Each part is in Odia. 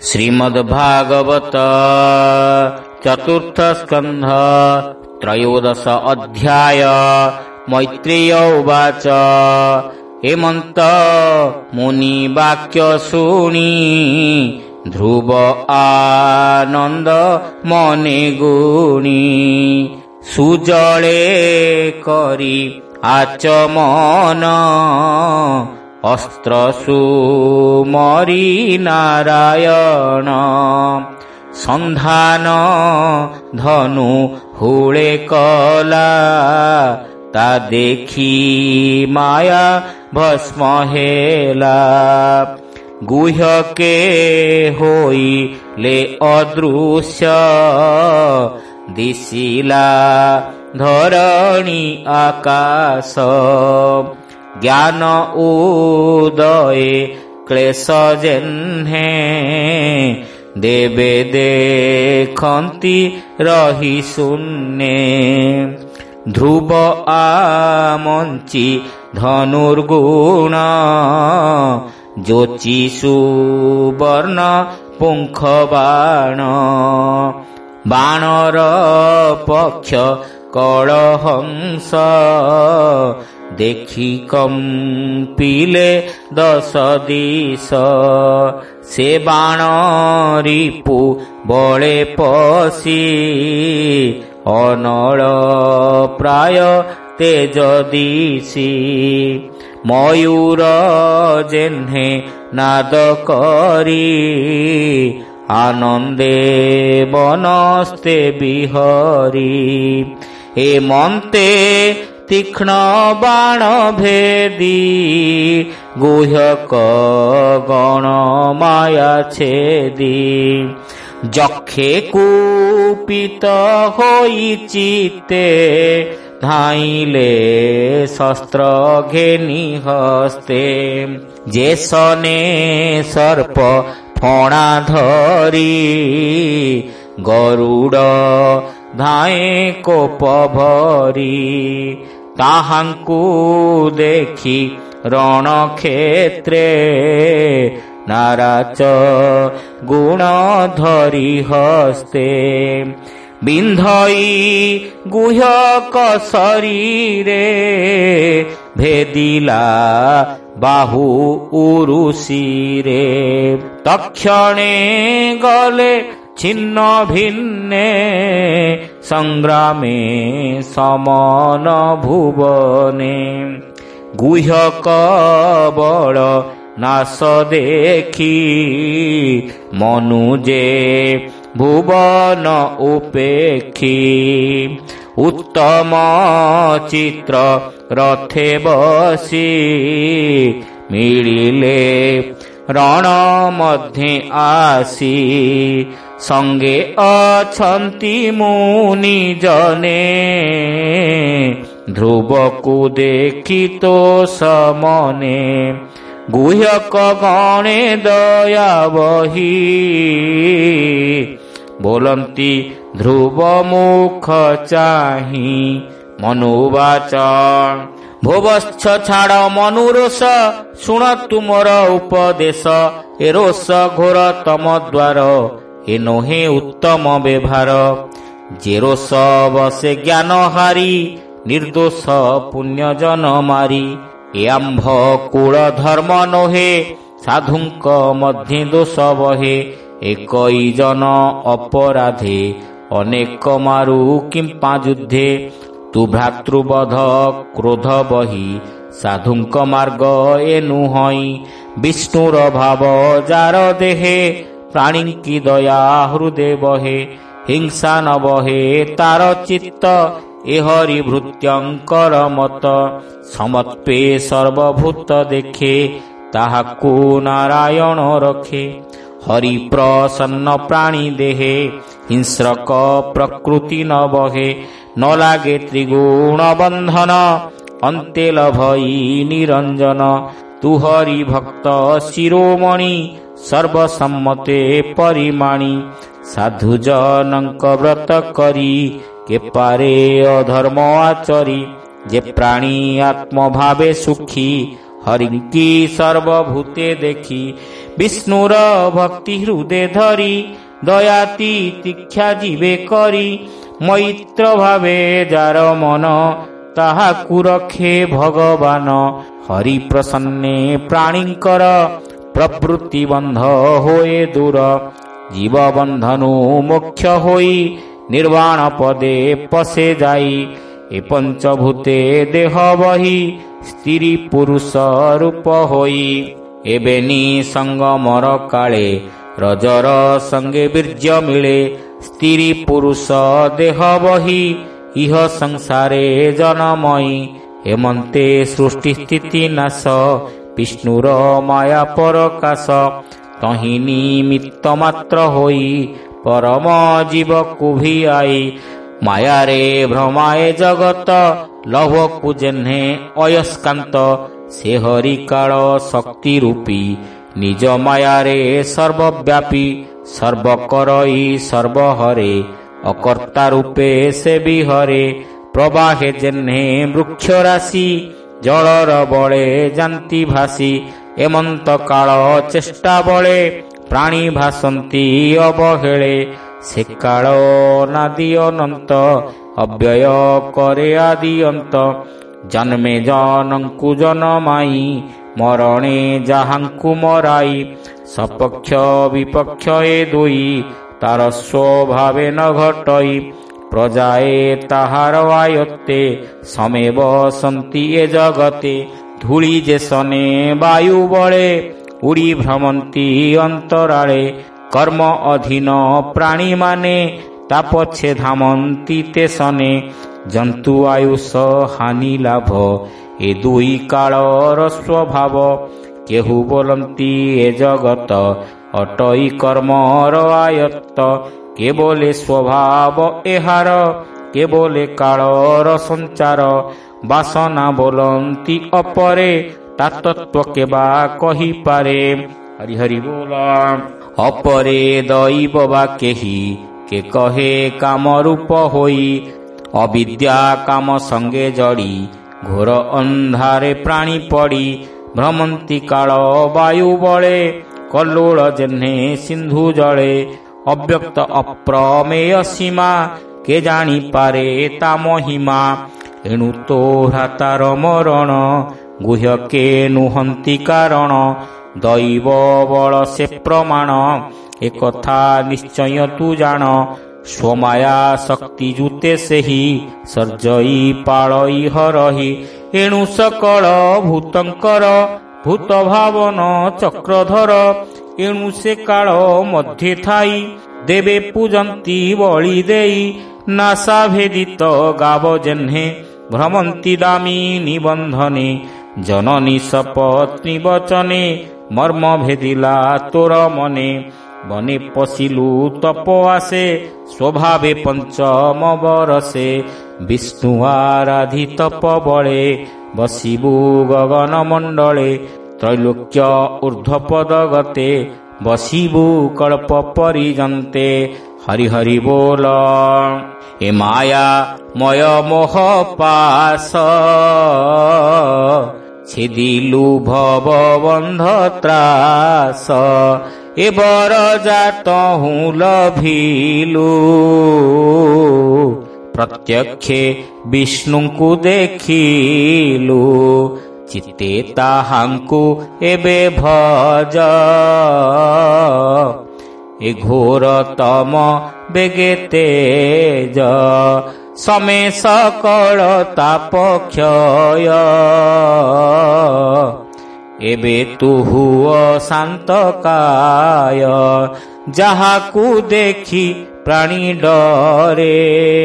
श्रीमद्भागवत चतुर्थ स्कंध त्रयोदश अध्याय। मैत्रेय उवाच। हेमंत मुनि वाक्य शुणी ध्रुव आनंद मने गुणी सुजले करी आचमन अस्त्र सुमरी नारायण संधान धनु हुळे कला ता देखी माया भस्म हेला गुह्यके होइले अदृश्य दिशिला धरणी आकाश ज्ञान उदय क्लेश जेन्हे देवे देखंती रही शून्ये ध्रुव आमंची धनुर्गुण जोची सुवर्ण पुंख बाण बाणर पक्ष कलहंस देखी कंपिले दश दिश से बाण रिपु बळे पसी अनल प्राय तेज दिशी मयूर जेन्हे नाद करी आनंदे बनस्ते बिहरी हेमंते तीक्ष्ण बाण भेदी गुह्यक गण माया छेदी जक्षे कुपित होई चित्ते धाइले शस्त्र घेनी हस्ते जेसने सर्प फणा धरी गरुड़ धाए कोप भरी ताहांकु देखी रण क्षेत्रे नाराच गुण धरी हस्ते बिंधई गुह्यक शरीरे भेदिला बाहु उरुशिरे तक्षणे गले छिन्न भिन्ने संग्रामे समन भुवने गुह्यक बल नाश देखी मनुजे भुवन उपेक्षी उत्तम चित्र रथे बसी मिलिले रण मध्ये आसी संगे अछंती मुनि जने ध्रुवकु देखी तो समने गुह्यक गणे दया बही बोलंती ध्रुव मुख चाही मनुवाच भोवश्च छाड़ मनुरोष शुण तुमर उपदेश ए रोष घोर तम द्वार ए नोहे उत्तम व्यवहार जे रोष बसे ज्ञान हारी निर्दोष पुण्य जन मारी ए आंभ कूल धर्म नोहे साधुंक मध्य दोष बहे एकई जन अपराधे अनेक मारु किंपा युद्धे तु भ्रातृवध क्रोध बही साधुंक मार्ग ए नुहई विष्णुर भाव जार देहे प्राणी की दया हृदय बहे हिंसा न बहे तार चित्त ए हरि भृत्यंकर मत समत्वे सर्वभूत देखे ताहाकु नारायण रखे हरि प्रसन्न प्राणी देहे हिंस्रक प्रकृति न बहे न लागे त्रिगुण बंधन अंते लभई निरंजन तु हरि भक्त शिरोमणि सर्वसम्मते परिमाणी साधुजनक व्रत करी के पारे अधर्म आचरी जे प्राणी आत्म भावे सुखी ହରିଙ୍କି ସର୍ବଭୂତେ ଦେଖି ବିଷ୍ଣୁର ଭକ୍ତି ହୃଦେ ଧରି ଦୟାତି ତୀକ୍ଷା ଯିବେ କରି ମୈତ୍ର ଭାବେ ଯାର ମନ ତାହାକୁ ରଖେ ଭଗବାନ। ହରି ପ୍ରସନ୍ନେ ପ୍ରାଣୀଙ୍କର ପ୍ରବୃତ୍ତି ବନ୍ଧ ହୋଏ ଦୂର ଜୀବ ବନ୍ଧନୁ ମୋକ୍ଷ ହୋଇ ନିର୍ବାଣ ପଦେ ପଶେ ଯାଇ ଏ ପଞ୍ଚଭୂତେ ଦେହ ବହି ସ୍ତ୍ରୀ ପୁରୁଷ ରୂପ ହୋଇ ଏବେ ନିସଙ୍ଗମର କାଳେ ରଜର ସଙ୍ଗେ ବୀର୍ଯ୍ୟ ମିଳେ ସ୍ତ୍ରୀ ପୁରୁଷ ଦେହ ବହି ଇହ ସଂସାରେ ଜନମୟୀ ହେମନ୍ତେ ସୃଷ୍ଟି ସ୍ଥିତି ନାଶ ବିଷ୍ଣୁର ମାୟା ପରକାଶ ତହିଁ ନିମିତ୍ତ ମାତ୍ର ହୋଇ ପରମ ଜୀବକୁ ଭିଆଇ ମାୟାରେ ଭ୍ରମାଏ ଜଗତ ଲଭକୁ ଯେହ୍ନେ ଅୟସ୍କାନ୍ତ ସେ ହରିକାଳ ଶକ୍ତି ରୂପୀ ନିଜ ମାୟାରେ ସର୍ବବ୍ୟାପୀ ସର୍ବକରଇ ସର୍ବହରେ ଅକର୍ତ୍ତା ରୂପେ ସେ ବିହରେ ପ୍ରବାହେ ଯେହ୍ନେ ବୃକ୍ଷ ରାଶି ଜଳର ବଳେ ଯାନ୍ତି ଭାସି ଏମନ୍ତ କାଳ ଚେଷ୍ଟା ବଳେ ପ୍ରାଣୀ ଭାସନ୍ତି ଅବହେଳେ ସେ କାଳ ନାଦି ଅନନ୍ତ ଅବ୍ୟୟ କରେ ଆଦି ଅନ୍ତ ଜନ୍ମେ ଜନଙ୍କୁ ଜନମାଇ ମରଣେ ଯାହାଙ୍କୁ ମରାଇ ସପକ୍ଷ ବିପକ୍ଷ ଏ ଦୁଇ ତାର ସ୍ୱଭାବେ ନ ଘଟଇ ପ୍ରଜାଏ ତାହାର ଆୟତ୍ତେ ସମେ ବସନ୍ତି ଏ ଜଗତେ ଧୂଳି ଯେ ସନେ ବାୟୁ ବଳେ ଉଡ଼ି ଭ୍ରମନ୍ତି ଅନ୍ତରାଳେ କର୍ମ ଅଧୀନ ପ୍ରାଣୀମାନେ ତା ପଛେ ଧାମନ୍ତି ତେସନେ ଜନ୍ତୁ ଆୟୁଷ ହାନି ଲାଭ ଏ ଦୁଇ କାଳର ସ୍ୱଭାବ କେହୁ ବୋଲନ୍ତି ଏ ଜଗତ ଅଟଇ କର୍ମର ଆୟତ୍ତ କେବଳେ ସ୍ୱଭାବ ଏହାର କେବଳେ କାଳର ସଞ୍ଚାର ବାସନା ବୋଲନ୍ତି ଅପରେ ତା ତତ୍ତ୍ୱ କେବା କହିପାରେ। ହରି ହରି ବୋଲ। ଅପରେ ଦଇବ ବା କେହି କେ କହେ କାମ ରୂପ ହୋଇ ଅବିଦ୍ୟା କାମ ସଙ୍ଗେ ଜଡ଼ି ଘୋର ଅନ୍ଧାରେ ପ୍ରାଣୀ ପଡ଼ି ଭ୍ରମନ୍ତି କାଳ ବାୟୁ ବଳେ କଲ୍ଲୋଳ ଯେହ୍ନେ ସିନ୍ଧୁ ଜଳେ ଅବ୍ୟକ୍ତ ଅପ୍ରମେୟ ସୀମା କେ ଜାଣିପାରେ ତା ମହିମା ଏଣୁ ତୋ ଭ୍ରାତାର ମରଣ ଗୁହ୍ୟ କେ ନୁହନ୍ତି କାରଣ ଦୈବ ବଳ ସେ ପ୍ରମାଣ ଏକଥା ନିଶ୍ଚୟ ତୁ ଜାଣ ସ୍ୱମାୟା ଶକ୍ତି ଜୁତେ ସେହି ସର୍ଜଇ ପାଳଇ ହରହି ଏଣୁ ସକଳ ଭୂତଙ୍କର ଭୂତ ଭାବନ ଚକ୍ରଧର ଏଣୁ ସେ କାଳ ମଧ୍ୟେ ଥାଇ ଦେବେ ପୂଜନ୍ତି ବଳି ଦେଇ ନାସା ଭେଦିତ ଗାବ ଯେହ୍ନେ ଭ୍ରମନ୍ତି ଦାମୀ ନିବନ୍ଧନେ ଜନନୀ ସପତ୍ନୀ ବଚନେ ମର୍ମ ଭେଦିଲା ତୋର ମନେ ବନେ ପଶିଲୁ ତପ ଆସେ ସ୍ୱଭାବେ ପଞ୍ଚମ ବରସେ ବିଷ୍ଣୁ ଆରାଧି ତପ ବଳେ ବସିବୁ ଗଗନ ମଣ୍ଡଳେ ତ୍ରୈଲୋକ୍ୟ ଊର୍ଦ୍ଧ୍ୱପଦ ଗତେ ବସିବୁ କଳ୍ପ ପରିଜନ୍ତେ। ହରି ହରି ବୋଲ। ଏ ମାୟା ମୟ ମୋହ ପାଶ ଛେଦିଲୁ ଭବ ବନ୍ଧ ତ୍ରାସ ଏ ବର ଜାତ ହୁଁ ଲଭିଲୁ ପ୍ରତ୍ୟକ୍ଷେ ବିଷ୍ଣୁଙ୍କୁ ଦେଖିଲୁ ଚିତେ ତାହାଙ୍କୁ ଏବେ ଭଜ ଏ ଘୋର ତମ ବେଗେ ତେଜ ସମେ ସକଳ ତାପ କ୍ଷୟ ଏବେ ତୁ ହୁଅ ଶାନ୍ତ କାୟ ଯାହାକୁ ଦେଖି ପ୍ରାଣୀ ଡରେ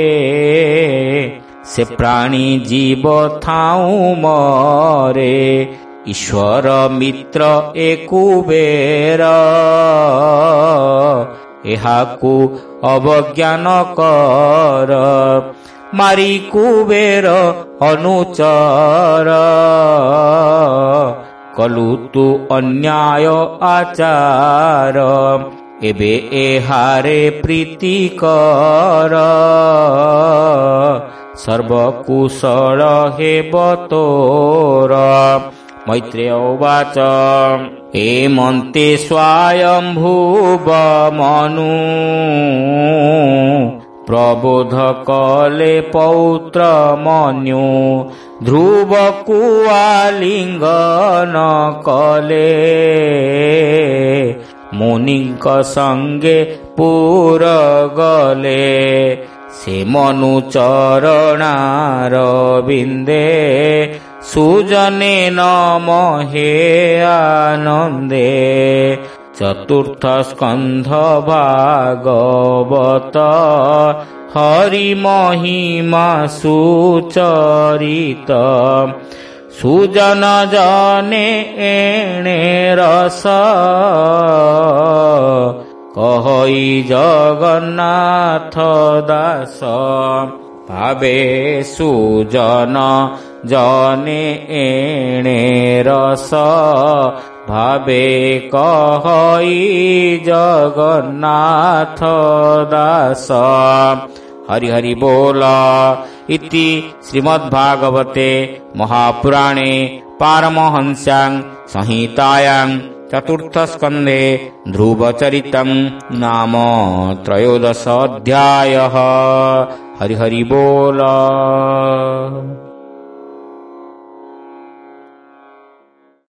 ସେ ପ୍ରାଣୀ ଜୀବ ଥାଉ ମରେ ଈଶ୍ୱର ମିତ୍ର ଏ କୁବେର ଏହାକୁ ଅବଜ୍ଞାନ କର ମାରି କୁବେର ଅନୁଚର କଲୁ ତୁ ଅନ୍ୟାୟ ଆଚାର ଏବେ ଏହାରେ ପ୍ରୀତି କର ସର୍ବକୁଶଳ ହେବ ତୋର मैत्रेय उवाच एमन्ते स्वायम्भुव मनु प्रबोध कले पौत्र मन्यु ध्रुव कुआलिंगन कले मुनिंक संगे पुर गले से मनु चरणार बिंदे सुजने नमहे आनंदे चतुर्थ स्कंध भागवत हरि महिमा सुचरित सुजन जने एणे रस कहई जगन्नाथ दास भावे सुजन जने एणे रस भावे कहई जगन्नाथ दास हरि हरि बोल। इति श्रीमद्भागवते महापुराणे पारमहंस्यां संहितायां चतुर्थस्कन्धे ध्रुवचरितं नाम 13 अध्यायः। हरि हरि बोल।